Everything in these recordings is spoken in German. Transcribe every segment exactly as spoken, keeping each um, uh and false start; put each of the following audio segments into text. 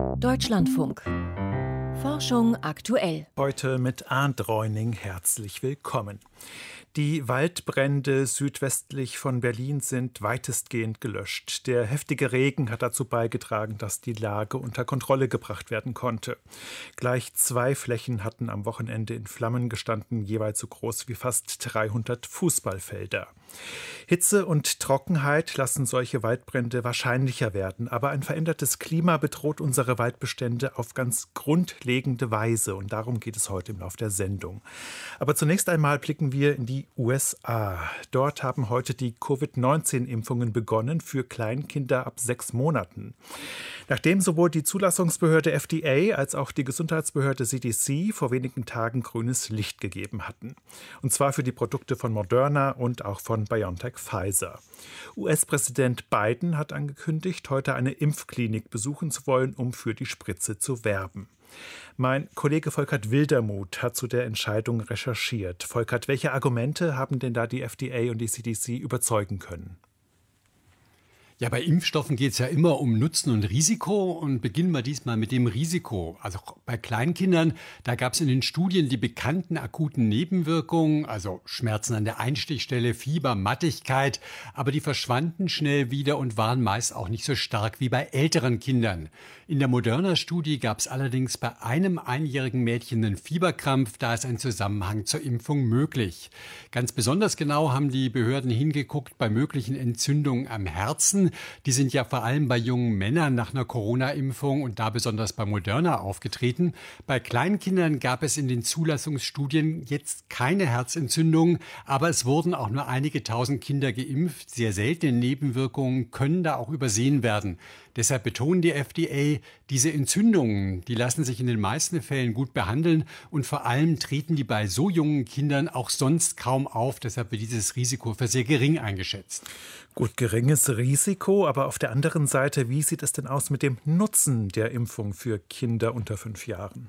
Deutschlandfunk. Forschung aktuell. Heute mit Arndt Reuning herzlich willkommen. Die Waldbrände südwestlich von Berlin sind weitestgehend gelöscht. Der heftige Regen hat dazu beigetragen, dass die Lage unter Kontrolle gebracht werden konnte. Gleich zwei Flächen hatten am Wochenende in Flammen gestanden, jeweils so groß wie fast dreihundert Fußballfelder. Hitze und Trockenheit lassen solche Waldbrände wahrscheinlicher werden, aber ein verändertes Klima bedroht unsere Waldbestände auf ganz grundlegende Weise und darum geht es heute im Laufe der Sendung. Aber zunächst einmal blicken wir in die U S A. Dort haben heute die Covid neunzehn Impfungen begonnen für Kleinkinder ab sechs Monaten. Nachdem sowohl die Zulassungsbehörde F D A als auch die Gesundheitsbehörde C D C vor wenigen Tagen grünes Licht gegeben hatten. Und zwar für die Produkte von Moderna und auch von BioNTech Pfizer. U S-Präsident Biden hat angekündigt, heute eine Impfklinik besuchen zu wollen, um für die Spritze zu werben. Mein Kollege Volkert Wildermuth hat zu der Entscheidung recherchiert. Volkert, welche Argumente haben denn da die F D A und die C D C überzeugen können? Ja, bei Impfstoffen geht es ja immer um Nutzen und Risiko und beginnen wir diesmal mit dem Risiko. Also bei Kleinkindern, da gab es in den Studien die bekannten akuten Nebenwirkungen, also Schmerzen an der Einstichstelle, Fieber, Mattigkeit, aber die verschwanden schnell wieder und waren meist auch nicht so stark wie bei älteren Kindern. In der Moderna-Studie gab es allerdings bei einem einjährigen Mädchen einen Fieberkrampf, da ist ein Zusammenhang zur Impfung möglich. Ganz besonders genau haben die Behörden hingeguckt bei möglichen Entzündungen am Herzen. Die sind ja vor allem bei jungen Männern nach einer Corona-Impfung und da besonders bei Moderna aufgetreten. Bei Kleinkindern gab es in den Zulassungsstudien jetzt keine Herzentzündungen, aber es wurden auch nur einige tausend Kinder geimpft. Sehr seltene Nebenwirkungen können da auch übersehen werden. Deshalb betonen die F D A, diese Entzündungen, die lassen sich in den meisten Fällen gut behandeln und vor allem treten die bei so jungen Kindern auch sonst kaum auf. Deshalb wird dieses Risiko für sehr gering eingeschätzt. Gut, geringes Risiko, aber auf der anderen Seite, wie sieht es denn aus mit dem Nutzen der Impfung für Kinder unter fünf Jahren?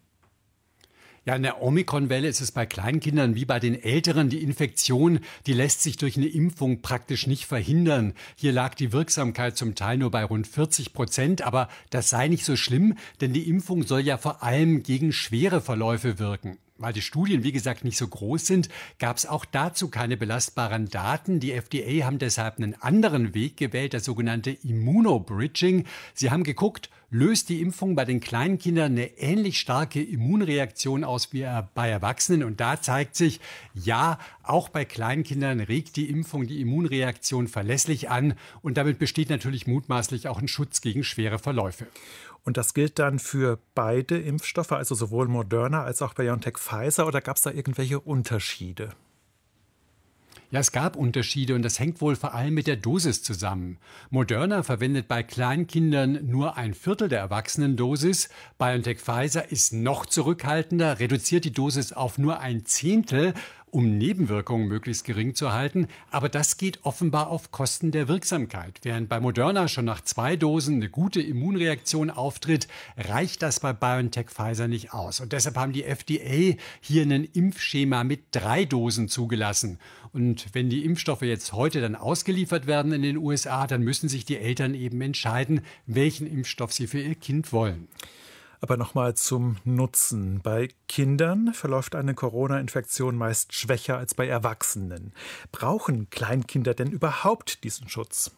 Ja, in der Omikron-Welle ist es bei Kleinkindern wie bei den Älteren. Die Infektion, die lässt sich durch eine Impfung praktisch nicht verhindern. Hier lag die Wirksamkeit zum Teil nur bei rund vierzig Prozent. Aber das sei nicht so schlimm, denn die Impfung soll ja vor allem gegen schwere Verläufe wirken. Weil die Studien, wie gesagt, nicht so groß sind, gab es auch dazu keine belastbaren Daten. Die F D A haben deshalb einen anderen Weg gewählt, das sogenannte Immunobridging. Sie haben geguckt, löst die Impfung bei den kleinen Kindern eine ähnlich starke Immunreaktion aus wie bei Erwachsenen. Und da zeigt sich, ja, auch bei Kleinkindern regt die Impfung die Immunreaktion verlässlich an. Und damit besteht natürlich mutmaßlich auch ein Schutz gegen schwere Verläufe. Und das gilt dann für beide Impfstoffe, also sowohl Moderna als auch BioNTech Pfizer, oder gab es da irgendwelche Unterschiede? Ja, es gab Unterschiede und das hängt wohl vor allem mit der Dosis zusammen. Moderna verwendet bei Kleinkindern nur ein Viertel der Erwachsenendosis. BioNTech Pfizer ist noch zurückhaltender, reduziert die Dosis auf nur ein Zehntel, um Nebenwirkungen möglichst gering zu halten. Aber das geht offenbar auf Kosten der Wirksamkeit. Während bei Moderna schon nach zwei Dosen eine gute Immunreaktion auftritt, reicht das bei BioNTech Pfizer nicht aus. Und deshalb haben die F D A hier ein Impfschema mit drei Dosen zugelassen. Und wenn die Impfstoffe jetzt heute dann ausgeliefert werden in den U S A, dann müssen sich die Eltern eben entscheiden, welchen Impfstoff sie für ihr Kind wollen. Aber nochmal zum Nutzen. Bei Kindern verläuft eine Corona-Infektion meist schwächer als bei Erwachsenen. Brauchen Kleinkinder denn überhaupt diesen Schutz?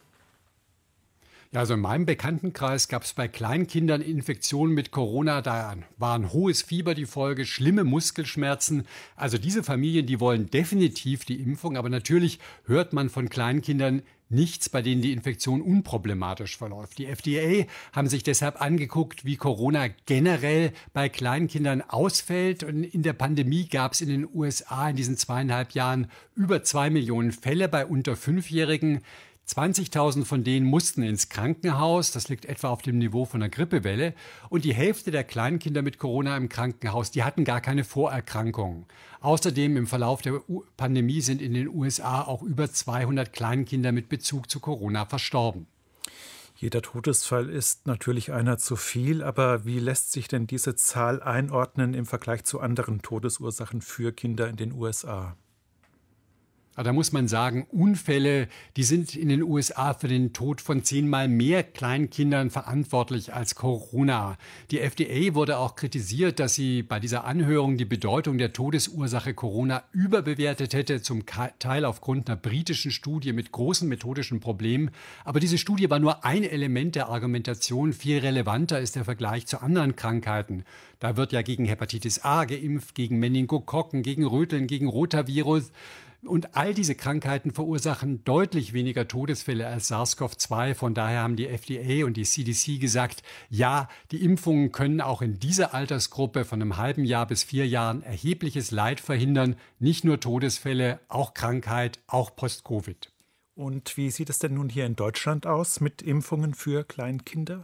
Ja, also in meinem Bekanntenkreis gab es bei Kleinkindern Infektionen mit Corona, da war ein hohes Fieber die Folge, schlimme Muskelschmerzen. Also diese Familien, die wollen definitiv die Impfung, aber natürlich hört man von Kleinkindern nichts, bei denen die Infektion unproblematisch verläuft. Die F D A haben sich deshalb angeguckt, wie Corona generell bei Kleinkindern ausfällt. Und in der Pandemie gab es in den U S A in diesen zweieinhalb Jahren über zwei Millionen Fälle bei unter Fünfjährigen. zwanzigtausend von denen mussten ins Krankenhaus. Das liegt etwa auf dem Niveau von einer Grippewelle. Und die Hälfte der Kleinkinder mit Corona im Krankenhaus, die hatten gar keine Vorerkrankungen. Außerdem im Verlauf der Pandemie sind in den U S A auch über zweihundert Kleinkinder mit Bezug zu Corona verstorben. Jeder Todesfall ist natürlich einer zu viel, aber wie lässt sich denn diese Zahl einordnen im Vergleich zu anderen Todesursachen für Kinder in den U S A? Da muss man sagen, Unfälle, die sind in den U S A für den Tod von zehnmal mehr Kleinkindern verantwortlich als Corona. Die F D A wurde auch kritisiert, dass sie bei dieser Anhörung die Bedeutung der Todesursache Corona überbewertet hätte, zum Teil aufgrund einer britischen Studie mit großen methodischen Problemen. Aber diese Studie war nur ein Element der Argumentation. Viel relevanter ist der Vergleich zu anderen Krankheiten. Da wird ja gegen Hepatitis A geimpft, gegen Meningokokken, gegen Röteln, gegen Rotavirus. Und all diese Krankheiten verursachen deutlich weniger Todesfälle als SARS-C o V zwei. Von daher haben die F D A und die C D C gesagt, ja, die Impfungen können auch in dieser Altersgruppe von einem halben Jahr bis vier Jahren erhebliches Leid verhindern. Nicht nur Todesfälle, auch Krankheit, auch Post-Covid. Und wie sieht es denn nun hier in Deutschland aus mit Impfungen für Kleinkinder?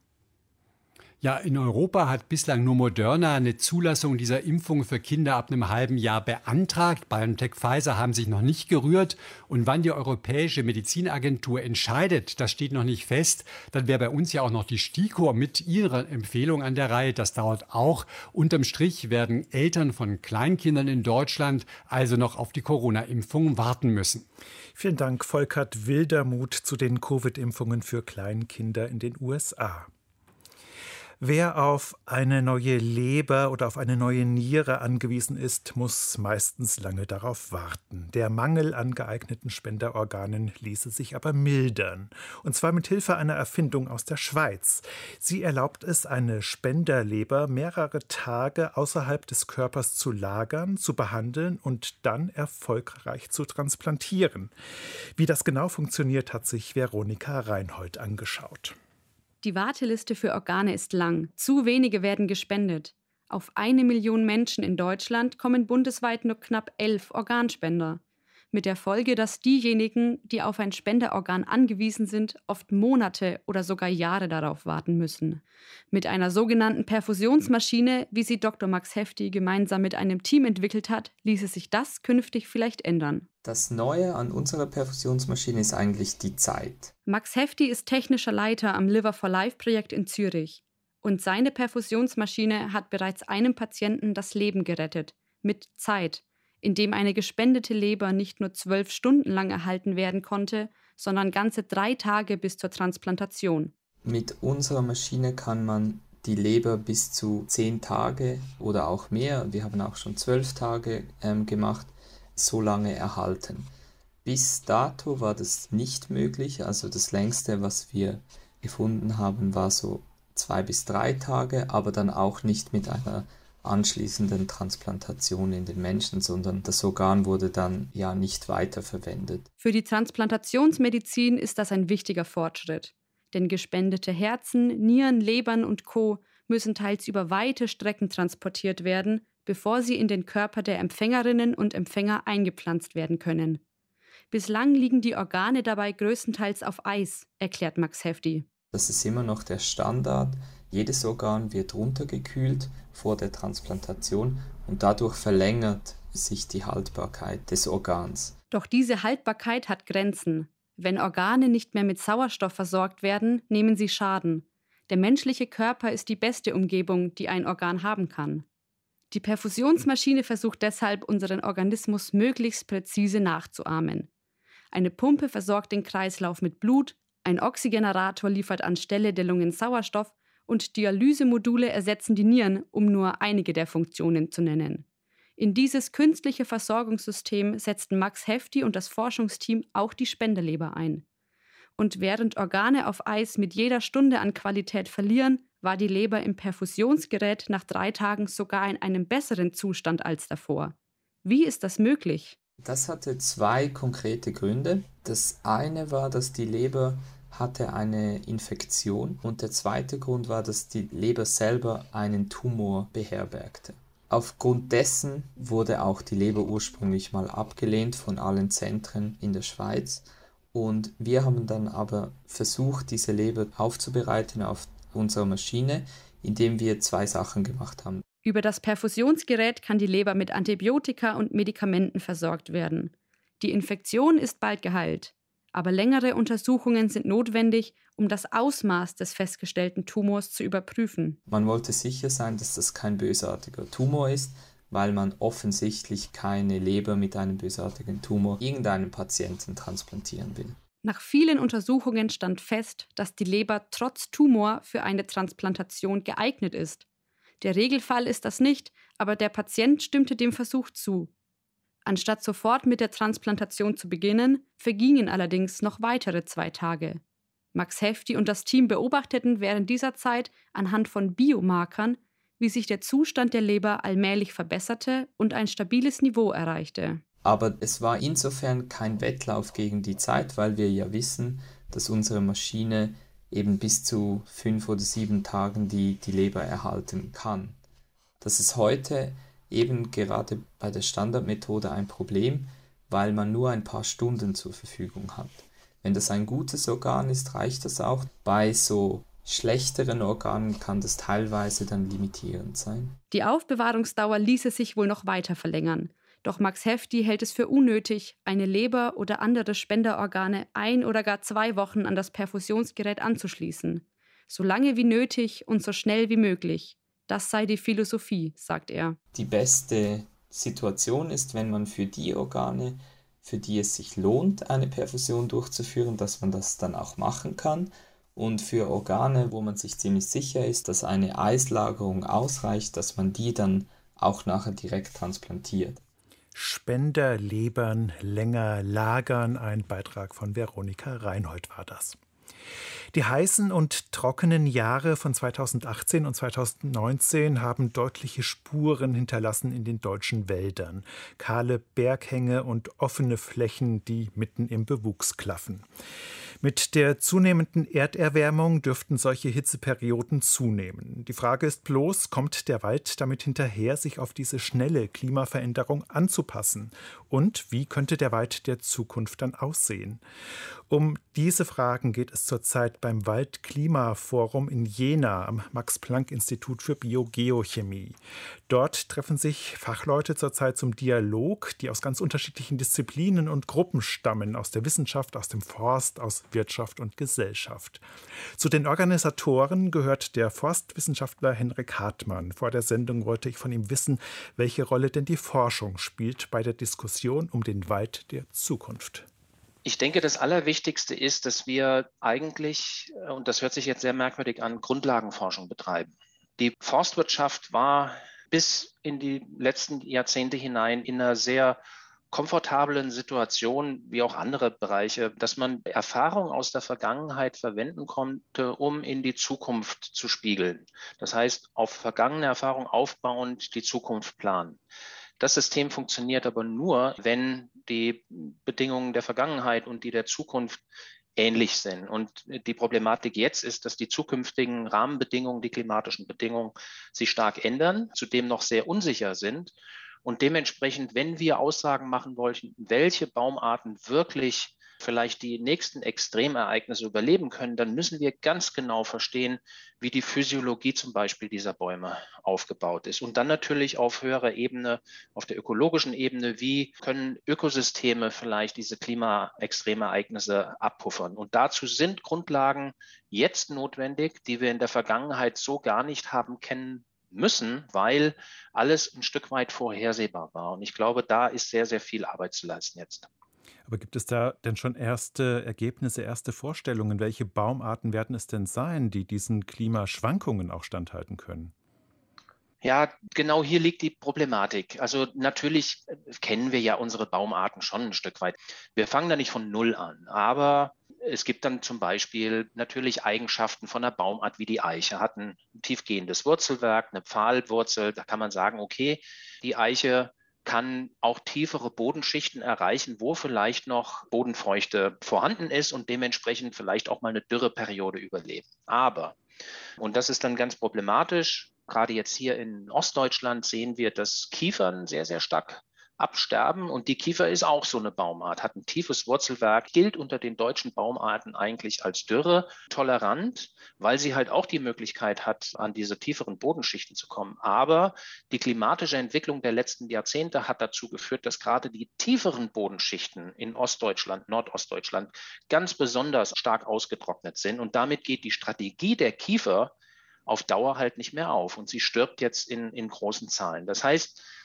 Ja, in Europa hat bislang nur Moderna eine Zulassung dieser Impfung für Kinder ab einem halben Jahr beantragt. BioNTech, Pfizer haben sich noch nicht gerührt. Und wann die Europäische Medizinagentur entscheidet, das steht noch nicht fest. Dann wäre bei uns ja auch noch die STIKO mit ihrer Empfehlung an der Reihe. Das dauert auch. Unterm Strich werden Eltern von Kleinkindern in Deutschland also noch auf die Corona-Impfung warten müssen. Vielen Dank, Volkert Wildermuth, zu den Covid-Impfungen für Kleinkinder in den U S A. Wer auf eine neue Leber oder auf eine neue Niere angewiesen ist, muss meistens lange darauf warten. Der Mangel an geeigneten Spenderorganen ließe sich aber mildern. Und zwar mit Hilfe einer Erfindung aus der Schweiz. Sie erlaubt es, eine Spenderleber mehrere Tage außerhalb des Körpers zu lagern, zu behandeln und dann erfolgreich zu transplantieren. Wie das genau funktioniert, hat sich Veronika Reinhold angeschaut. Die Warteliste für Organe ist lang. Zu wenige werden gespendet. Auf eine Million Menschen in Deutschland kommen bundesweit nur knapp elf Organspender. Mit der Folge, dass diejenigen, die auf ein Spenderorgan angewiesen sind, oft Monate oder sogar Jahre darauf warten müssen. Mit einer sogenannten Perfusionsmaschine, wie sie Doktor Max Hefti gemeinsam mit einem Team entwickelt hat, ließe sich das künftig vielleicht ändern. Das Neue an unserer Perfusionsmaschine ist eigentlich die Zeit. Max Hefti ist technischer Leiter am Liver for Life-Projekt in Zürich. Und seine Perfusionsmaschine hat bereits einem Patienten das Leben gerettet. Mit Zeit, indem eine gespendete Leber nicht nur zwölf Stunden lang erhalten werden konnte, sondern ganze drei Tage bis zur Transplantation. Mit unserer Maschine kann man die Leber bis zu zehn Tage oder auch mehr, wir haben auch schon zwölf Tage ähm, gemacht, so lange erhalten. Bis dato war das nicht möglich, also das längste, was wir gefunden haben, war so zwei bis drei Tage, aber dann auch nicht mit einer anschließenden Transplantation in den Menschen, sondern das Organ wurde dann ja nicht weiterverwendet. Für die Transplantationsmedizin ist das ein wichtiger Fortschritt. Denn gespendete Herzen, Nieren, Lebern und Co. müssen teils über weite Strecken transportiert werden, bevor sie in den Körper der Empfängerinnen und Empfänger eingepflanzt werden können. Bislang liegen die Organe dabei größtenteils auf Eis, erklärt Max Hefti. Das ist immer noch der Standard. Jedes Organ wird runtergekühlt vor der Transplantation und dadurch verlängert sich die Haltbarkeit des Organs. Doch diese Haltbarkeit hat Grenzen. Wenn Organe nicht mehr mit Sauerstoff versorgt werden, nehmen sie Schaden. Der menschliche Körper ist die beste Umgebung, die ein Organ haben kann. Die Perfusionsmaschine versucht deshalb, unseren Organismus möglichst präzise nachzuahmen. Eine Pumpe versorgt den Kreislauf mit Blut, ein Oxygenerator liefert anstelle der Lungen Sauerstoff und Dialysemodule ersetzen die Nieren, um nur einige der Funktionen zu nennen. In dieses künstliche Versorgungssystem setzten Max Hefti und das Forschungsteam auch die Spenderleber ein. Und während Organe auf Eis mit jeder Stunde an Qualität verlieren, war die Leber im Perfusionsgerät nach drei Tagen sogar in einem besseren Zustand als davor. Wie ist das möglich? Das hatte zwei konkrete Gründe. Das eine war, dass die Leber hatte eine Infektion und der zweite Grund war, dass die Leber selber einen Tumor beherbergte. Aufgrund dessen wurde auch die Leber ursprünglich mal abgelehnt von allen Zentren in der Schweiz und wir haben dann aber versucht, diese Leber aufzubereiten auf unserer Maschine, indem wir zwei Sachen gemacht haben. Über das Perfusionsgerät kann die Leber mit Antibiotika und Medikamenten versorgt werden. Die Infektion ist bald geheilt, aber längere Untersuchungen sind notwendig, um das Ausmaß des festgestellten Tumors zu überprüfen. Man wollte sicher sein, dass das kein bösartiger Tumor ist, weil man offensichtlich keine Leber mit einem bösartigen Tumor irgendeinem Patienten transplantieren will. Nach vielen Untersuchungen stand fest, dass die Leber trotz Tumor für eine Transplantation geeignet ist. Der Regelfall ist das nicht, aber der Patient stimmte dem Versuch zu. Anstatt sofort mit der Transplantation zu beginnen, vergingen allerdings noch weitere zwei Tage. Max Hefti und das Team beobachteten während dieser Zeit anhand von Biomarkern, wie sich der Zustand der Leber allmählich verbesserte und ein stabiles Niveau erreichte. Aber es war insofern kein Wettlauf gegen die Zeit, weil wir ja wissen, dass unsere Maschine eben bis zu fünf oder sieben Tagen die, die Leber erhalten kann. Das ist heute eben gerade bei der Standardmethode ein Problem, weil man nur ein paar Stunden zur Verfügung hat. Wenn das ein gutes Organ ist, reicht das auch. Bei so schlechteren Organen kann das teilweise dann limitierend sein. Die Aufbewahrungsdauer ließe sich wohl noch weiter verlängern. Doch Max Hefti hält es für unnötig, eine Leber oder andere Spenderorgane ein oder gar zwei Wochen an das Perfusionsgerät anzuschließen. So lange wie nötig und so schnell wie möglich. Das sei die Philosophie, sagt er. Die beste Situation ist, wenn man für die Organe, für die es sich lohnt, eine Perfusion durchzuführen, dass man das dann auch machen kann. Und für Organe, wo man sich ziemlich sicher ist, dass eine Eislagerung ausreicht, dass man die dann auch nachher direkt transplantiert. Spenderlebern länger lagern. Ein Beitrag von Veronika Reinhold war das. Die heißen und trockenen Jahre von zweitausendachtzehn und zweitausendneunzehn haben deutliche Spuren hinterlassen in den deutschen Wäldern. Kahle Berghänge und offene Flächen, die mitten im Bewuchs klaffen. Mit der zunehmenden Erderwärmung dürften solche Hitzeperioden zunehmen. Die Frage ist bloß, kommt der Wald damit hinterher, sich auf diese schnelle Klimaveränderung anzupassen? Und wie könnte der Wald der Zukunft dann aussehen? Um diese Fragen geht es zurzeit beim Wald-Klima-Forum in Jena am Max-Planck-Institut für Biogeochemie. Dort treffen sich Fachleute zurzeit zum Dialog, die aus ganz unterschiedlichen Disziplinen und Gruppen stammen, aus der Wissenschaft, aus dem Forst, aus Wirtschaft und Gesellschaft. Zu den Organisatoren gehört der Forstwissenschaftler Henrik Hartmann. Vor der Sendung wollte ich von ihm wissen, welche Rolle denn die Forschung spielt bei der Diskussion um den Wald der Zukunft. Ich denke, das Allerwichtigste ist, dass wir eigentlich, und das hört sich jetzt sehr merkwürdig an, Grundlagenforschung betreiben. Die Forstwirtschaft war bis in die letzten Jahrzehnte hinein in einer sehr komfortablen Situation, wie auch andere Bereiche, dass man Erfahrungen aus der Vergangenheit verwenden konnte, um in die Zukunft zu spiegeln. Das heißt, auf vergangene Erfahrungen aufbauend die Zukunft planen. Das System funktioniert aber nur, wenn die Bedingungen der Vergangenheit und die der Zukunft ähnlich sind. Und die Problematik jetzt ist, dass die zukünftigen Rahmenbedingungen, die klimatischen Bedingungen sich stark ändern, zudem noch sehr unsicher sind. Und dementsprechend, wenn wir Aussagen machen wollten, welche Baumarten wirklich vielleicht die nächsten Extremereignisse überleben können, dann müssen wir ganz genau verstehen, wie die Physiologie zum Beispiel dieser Bäume aufgebaut ist. Und dann natürlich auf höherer Ebene, auf der ökologischen Ebene, wie können Ökosysteme vielleicht diese Klimaextremereignisse abpuffern. Und dazu sind Grundlagen jetzt notwendig, die wir in der Vergangenheit so gar nicht haben kennen müssen, weil alles ein Stück weit vorhersehbar war. Und ich glaube, da ist sehr, sehr viel Arbeit zu leisten jetzt. Aber gibt es da denn schon erste Ergebnisse, erste Vorstellungen? Welche Baumarten werden es denn sein, die diesen Klimaschwankungen auch standhalten können? Ja, genau hier liegt die Problematik. Also natürlich kennen wir ja unsere Baumarten schon ein Stück weit. Wir fangen da nicht von Null an, aber es gibt dann zum Beispiel natürlich Eigenschaften von einer Baumart wie die Eiche. Hat ein tiefgehendes Wurzelwerk, eine Pfahlwurzel. Da kann man sagen, okay, die Eiche kann auch tiefere Bodenschichten erreichen, wo vielleicht noch Bodenfeuchte vorhanden ist und dementsprechend vielleicht auch mal eine Dürreperiode überleben. Aber, und das ist dann ganz problematisch, gerade jetzt hier in Ostdeutschland sehen wir, dass Kiefern sehr, sehr stark absterben. Und die Kiefer ist auch so eine Baumart, hat ein tiefes Wurzelwerk, gilt unter den deutschen Baumarten eigentlich als Dürre tolerant, weil sie halt auch die Möglichkeit hat, an diese tieferen Bodenschichten zu kommen. Aber die klimatische Entwicklung der letzten Jahrzehnte hat dazu geführt, dass gerade die tieferen Bodenschichten in Ostdeutschland, Nordostdeutschland ganz besonders stark ausgetrocknet sind. Und damit geht die Strategie der Kiefer auf Dauer halt nicht mehr auf. Und sie stirbt jetzt in, in großen Zahlen. Das heißt,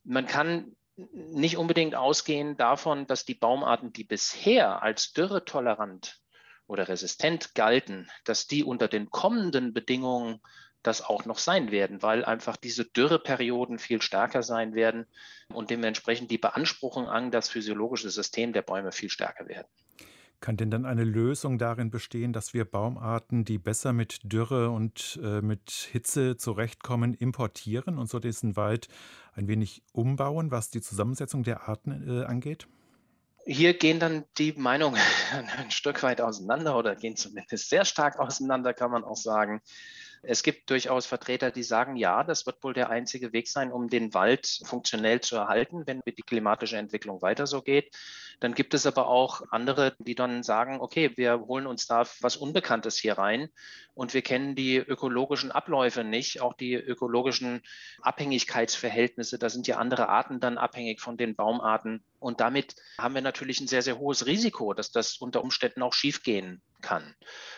Man kann nicht unbedingt ausgehen davon, dass die Baumarten, die bisher als dürretolerant oder resistent galten, dass die unter den kommenden Bedingungen das auch noch sein werden, weil einfach diese Dürreperioden viel stärker sein werden und dementsprechend die Beanspruchung an das physiologische System der Bäume viel stärker werden. Kann denn dann eine Lösung darin bestehen, dass wir Baumarten, die besser mit Dürre und äh, mit Hitze zurechtkommen, importieren und so diesen Wald ein wenig umbauen, was die Zusammensetzung der Arten äh, angeht? Hier gehen dann die Meinungen ein Stück weit auseinander oder gehen zumindest sehr stark auseinander, kann man auch sagen. Es gibt durchaus Vertreter, die sagen, ja, das wird wohl der einzige Weg sein, um den Wald funktionell zu erhalten, wenn die klimatische Entwicklung weiter so geht. Dann gibt es aber auch andere, die dann sagen, okay, wir holen uns da was Unbekanntes hier rein und wir kennen die ökologischen Abläufe nicht, auch die ökologischen Abhängigkeitsverhältnisse. Da sind ja andere Arten dann abhängig von den Baumarten. Und damit haben wir natürlich ein sehr, sehr hohes Risiko, dass das unter Umständen auch schiefgehen kann.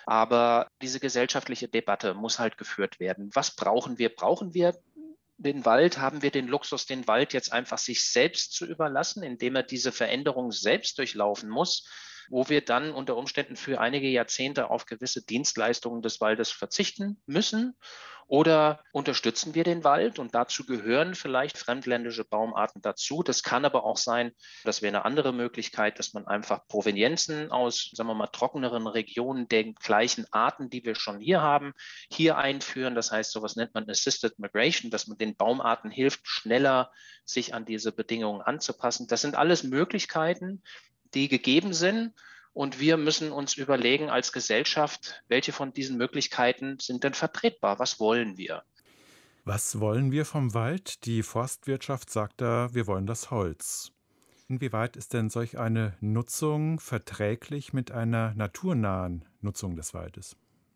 Aber diese gesellschaftliche Debatte muss halt geführt werden. Was brauchen wir? Brauchen wir den Wald? Haben wir den Luxus, den Wald jetzt einfach sich selbst zu überlassen, indem er diese Veränderung selbst durchlaufen muss, wo wir dann unter Umständen für einige Jahrzehnte auf gewisse Dienstleistungen des Waldes verzichten müssen? Oder unterstützen wir den Wald? Und dazu gehören vielleicht fremdländische Baumarten dazu. Das kann aber auch sein, das wäre eine andere Möglichkeit, dass man einfach Provenienzen aus, sagen wir mal, trockeneren Regionen der gleichen Arten, die wir schon hier haben, hier einführen. Das heißt, sowas nennt man Assisted Migration, dass man den Baumarten hilft, schneller sich an diese Bedingungen anzupassen. Das sind alles Möglichkeiten, die gegeben sind. Und wir müssen uns überlegen als Gesellschaft, welche von diesen Möglichkeiten sind denn vertretbar? Was wollen wir? Was wollen wir vom Wald? Die Forstwirtschaft sagt da, wir wollen das Holz. Inwieweit ist denn solch eine Nutzung verträglich mit einer naturnahen Nutzung des Waldes?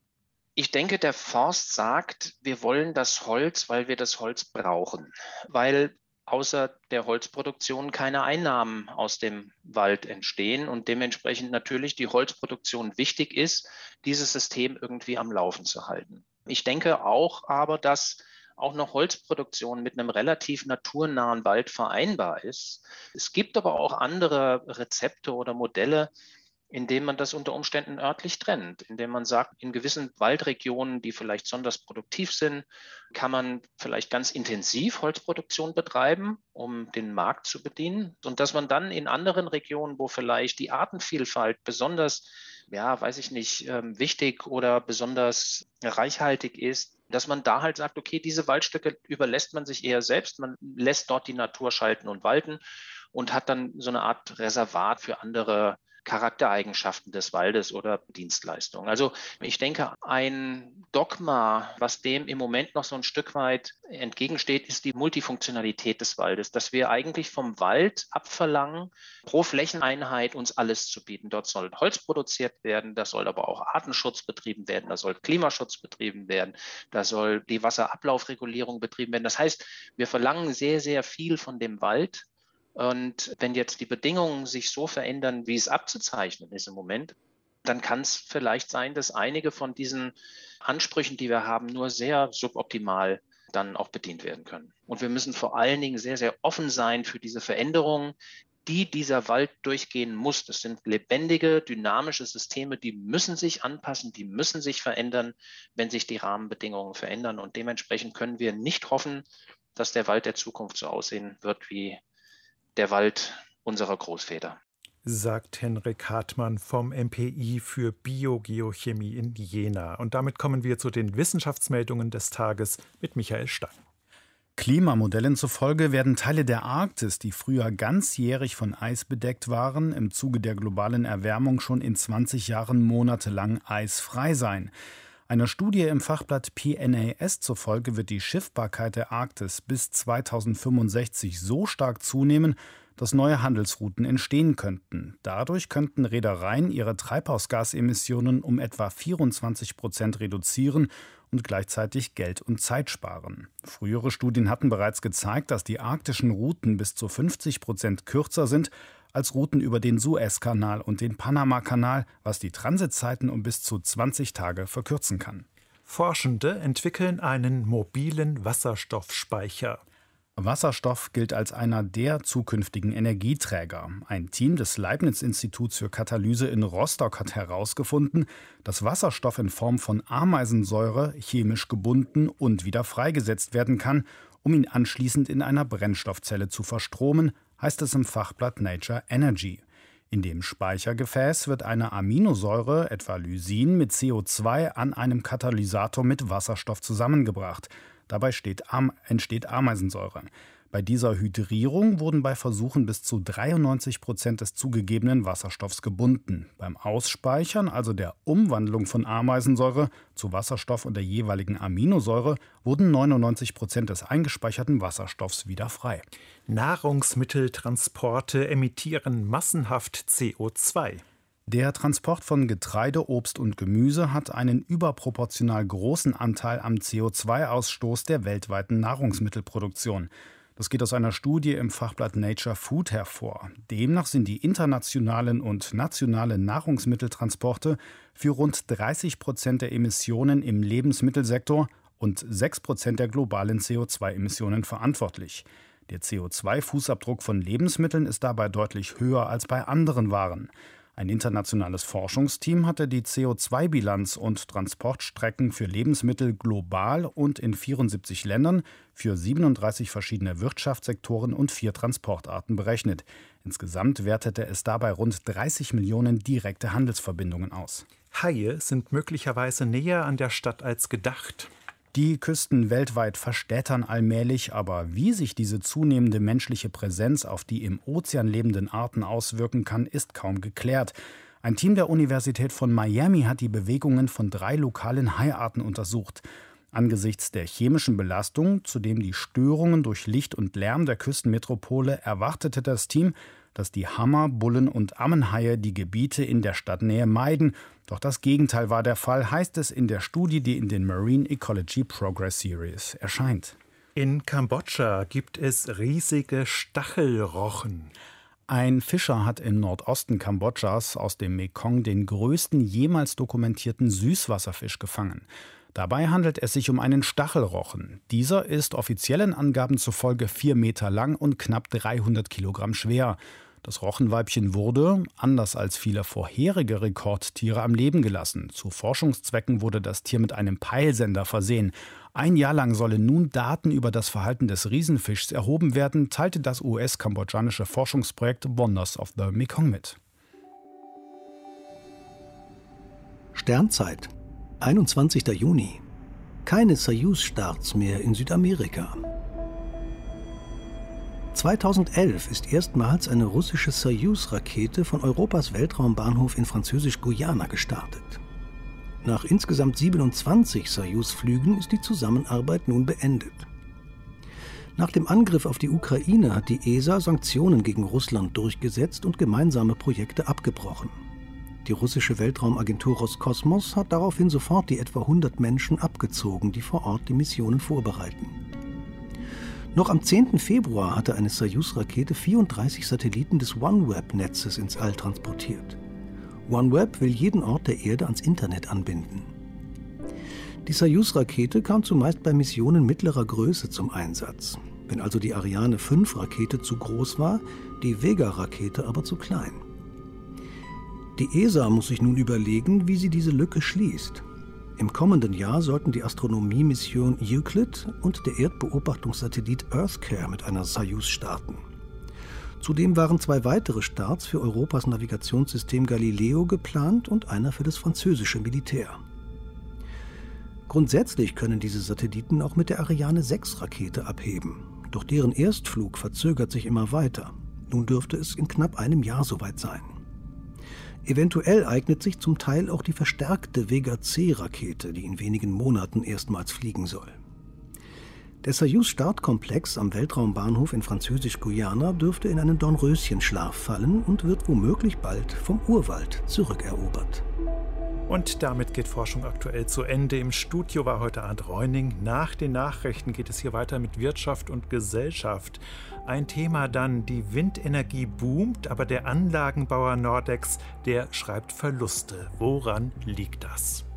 Ich denke, der Forst sagt, wir wollen das Holz, weil wir das Holz brauchen, weil außer der Holzproduktion keine Einnahmen aus dem Wald entstehen und dementsprechend natürlich die Holzproduktion wichtig ist, dieses System irgendwie am Laufen zu halten. Ich denke auch aber, dass auch noch Holzproduktion mit einem relativ naturnahen Wald vereinbar ist. Es gibt aber auch andere Rezepte oder Modelle, indem man das unter Umständen örtlich trennt, indem man sagt, in gewissen Waldregionen, die vielleicht besonders produktiv sind, kann man vielleicht ganz intensiv Holzproduktion betreiben, um den Markt zu bedienen. Und dass man dann in anderen Regionen, wo vielleicht die Artenvielfalt besonders, ja, weiß ich nicht, wichtig oder besonders reichhaltig ist, dass man da halt sagt, okay, diese Waldstücke überlässt man sich eher selbst, man lässt dort die Natur schalten und walten und hat dann so eine Art Reservat für andere Charaktereigenschaften des Waldes oder Dienstleistungen. Also ich denke, ein Dogma, was dem im Moment noch so ein Stück weit entgegensteht, ist die Multifunktionalität des Waldes, dass wir eigentlich vom Wald abverlangen, pro Flächeneinheit uns alles zu bieten. Dort soll Holz produziert werden, da soll aber auch Artenschutz betrieben werden, da soll Klimaschutz betrieben werden, da soll die Wasserablaufregulierung betrieben werden. Das heißt, wir verlangen sehr, sehr viel von dem Wald. Und wenn jetzt die Bedingungen sich so verändern, wie es abzuzeichnen ist im Moment, dann kann es vielleicht sein, dass einige von diesen Ansprüchen, die wir haben, nur sehr suboptimal dann auch bedient werden können. Und wir müssen vor allen Dingen sehr, sehr offen sein für diese Veränderungen, die dieser Wald durchgehen muss. Das sind lebendige, dynamische Systeme, die müssen sich anpassen, die müssen sich verändern, wenn sich die Rahmenbedingungen verändern. Und dementsprechend können wir nicht hoffen, dass der Wald der Zukunft so aussehen wird wie der Wald unserer Großväter. Sagt Henrik Hartmann vom M P I für Biogeochemie in Jena. Und damit kommen wir zu den Wissenschaftsmeldungen des Tages mit Michael Stang. Klimamodellen zufolge werden Teile der Arktis, die früher ganzjährig von Eis bedeckt waren, im Zuge der globalen Erwärmung schon in zwanzig Jahren monatelang eisfrei sein. Einer Studie im Fachblatt P N A S zufolge wird die Schiffbarkeit der Arktis bis zweitausendfünfundsechzig so stark zunehmen, dass neue Handelsrouten entstehen könnten. Dadurch könnten Reedereien ihre Treibhausgasemissionen um etwa vierundzwanzig Prozent reduzieren und gleichzeitig Geld und Zeit sparen. Frühere Studien hatten bereits gezeigt, dass die arktischen Routen bis zu fünfzig Prozent kürzer sind als Routen über den Suezkanal und den Panamakanal, was die Transitzeiten um bis zu zwanzig Tage verkürzen kann. Forschende entwickeln einen mobilen Wasserstoffspeicher. Wasserstoff gilt als einer der zukünftigen Energieträger. Ein Team des Leibniz-Instituts für Katalyse in Rostock hat herausgefunden, dass Wasserstoff in Form von Ameisensäure chemisch gebunden und wieder freigesetzt werden kann, um ihn anschließend in einer Brennstoffzelle zu verstromen, heißt es im Fachblatt Nature Energy. In dem Speichergefäß wird eine Aminosäure, etwa Lysin, mit C O zwei an einem Katalysator mit Wasserstoff zusammengebracht. Dabei steht, entsteht Ameisensäure. Bei dieser Hydrierung wurden bei Versuchen bis zu dreiundneunzig Prozent des zugegebenen Wasserstoffs gebunden. Beim Ausspeichern, also der Umwandlung von Ameisensäure zu Wasserstoff und der jeweiligen Aminosäure, wurden neunundneunzig Prozent des eingespeicherten Wasserstoffs wieder frei. Nahrungsmitteltransporte emittieren massenhaft C O zwei. Der Transport von Getreide, Obst und Gemüse hat einen überproportional großen Anteil am C O zwei Ausstoß der weltweiten Nahrungsmittelproduktion. Das geht aus einer Studie im Fachblatt Nature Food hervor. Demnach sind die internationalen und nationalen Nahrungsmitteltransporte für rund dreißig Prozent der Emissionen im Lebensmittelsektor und sechs Prozent der globalen C O zwei Emissionen verantwortlich. Der C O zwei Fußabdruck von Lebensmitteln ist dabei deutlich höher als bei anderen Waren. Ein internationales Forschungsteam hatte die C O zwei Bilanz und Transportstrecken für Lebensmittel global und in vierundsiebzig Ländern für siebenunddreißig verschiedene Wirtschaftssektoren und vier Transportarten berechnet. Insgesamt wertete es dabei rund dreißig Millionen direkte Handelsverbindungen aus. Haie sind möglicherweise näher an der Stadt als gedacht. Die Küsten weltweit verstädtern allmählich, aber wie sich diese zunehmende menschliche Präsenz auf die im Ozean lebenden Arten auswirken kann, ist kaum geklärt. Ein Team der Universität von Miami hat die Bewegungen von drei lokalen Haiarten untersucht. Angesichts der chemischen Belastung, zudem die Störungen durch Licht und Lärm der Küstenmetropole, erwartete das Team, dass die Hammer-, Bullen- und Ammenhaie die Gebiete in der Stadtnähe meiden. Doch das Gegenteil war der Fall, heißt es in der Studie, die in den Marine Ecology Progress Series erscheint. In Kambodscha gibt es riesige Stachelrochen. Ein Fischer hat im Nordosten Kambodschas aus dem Mekong den größten jemals dokumentierten Süßwasserfisch gefangen. Dabei handelt es sich um einen Stachelrochen. Dieser ist offiziellen Angaben zufolge vier Meter lang und knapp dreihundert Kilogramm schwer. Das Rochenweibchen wurde, anders als viele vorherige Rekordtiere, am Leben gelassen. Zu Forschungszwecken wurde das Tier mit einem Peilsender versehen. Ein Jahr lang sollen nun Daten über das Verhalten des Riesenfischs erhoben werden, teilte das U S-kambodschanische Forschungsprojekt Wonders of the Mekong mit. Sternzeit, einundzwanzigster Juni. Keine Soyuz-Starts mehr in Südamerika. zweitausendelf ist erstmals eine russische Soyuz-Rakete von Europas Weltraumbahnhof in Französisch-Guyana gestartet. Nach insgesamt siebenundzwanzig Soyuz-Flügen ist die Zusammenarbeit nun beendet. Nach dem Angriff auf die Ukraine hat die E S A Sanktionen gegen Russland durchgesetzt und gemeinsame Projekte abgebrochen. Die russische Weltraumagentur Roskosmos hat daraufhin sofort die etwa hundert Menschen abgezogen, die vor Ort die Missionen vorbereiten. Noch am zehnten Februar hatte eine Soyuz-Rakete vierunddreißig Satelliten des OneWeb-Netzes ins All transportiert. OneWeb will jeden Ort der Erde ans Internet anbinden. Die Soyuz-Rakete kam zumeist bei Missionen mittlerer Größe zum Einsatz. Wenn also die Ariane fünf Rakete zu groß war, die Vega-Rakete aber zu klein. Die E S A muss sich nun überlegen, wie sie diese Lücke schließt. Im kommenden Jahr sollten die Astronomie-Mission Euclid und der Erdbeobachtungssatellit EarthCare mit einer Soyuz starten. Zudem waren zwei weitere Starts für Europas Navigationssystem Galileo geplant und einer für das französische Militär. Grundsätzlich können diese Satelliten auch mit der Ariane sechs Rakete abheben. Doch deren Erstflug verzögert sich immer weiter. Nun dürfte es in knapp einem Jahr soweit sein. Eventuell eignet sich zum Teil auch die verstärkte Vega-C-Rakete, die in wenigen Monaten erstmals fliegen soll. Der Soyuz-Startkomplex am Weltraumbahnhof in Französisch-Guyana dürfte in einen Dornröschenschlaf fallen und wird womöglich bald vom Urwald zurückerobert. Und damit geht Forschung aktuell zu Ende. Im Studio war heute Arndt Reuning. Nach den Nachrichten geht es hier weiter mit Wirtschaft und Gesellschaft. Ein Thema dann, die Windenergie boomt, aber der Anlagenbauer Nordex, der schreibt Verluste. Woran liegt das?